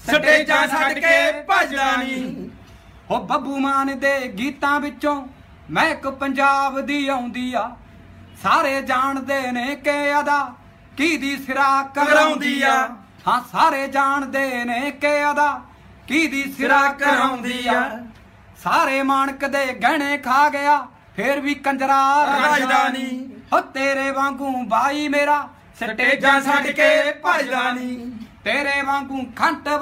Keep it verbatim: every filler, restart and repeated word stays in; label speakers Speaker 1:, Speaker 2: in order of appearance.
Speaker 1: ਸਟੇਜਾਂ ਛੱਡ ਕੇ ਭਜਦਾ ਨਹੀਂ।
Speaker 2: ਹੋ ਬੱਬੂ ਮਾਨ ਦੇ ਗੀਤਾਂ ਵਿੱਚੋਂ ਮਹਿਕ ਪੰਜਾਬ ਦੀ ਆਉਂਦੀ ਆ, ਸਾਰੇ ਜਾਣਦੇ ਨੇ ਕਿ ਅਦਾ ਕਿਹਦੀ ਸਿਰਾ ਕਰਾਉਂਦੀ ਆ। ਹਾਂ ਸਾਰੇ ਜਾਣਦੇ ਨੇ ਕਿ ਅਦਾ ਕਿਹਦੀ ਸਿਰਾ ਕਰਾਉਂਦੀ ਆ। ਸਾਰੇ ਮਾਣਕ ਦੇ ਗਹਿਣੇ ਖਾ ਗਿਆ ਫੇਰ ਵੀ ਕੰਜਰਾ
Speaker 1: ਰਾਜਦਾ ਨਹੀਂ।
Speaker 2: ਹੋ ਤੇਰੇ ਵਾਂਗੂ ਬਾਈ ਮੇਰਾ
Speaker 1: ਸਟੇਜਾਂ ਛੱਡ ਕੇ ਭਜਦਾ ਨਹੀਂ।
Speaker 2: ਤੇਰੇ ਵਾਂਗੂ ਖੰਟ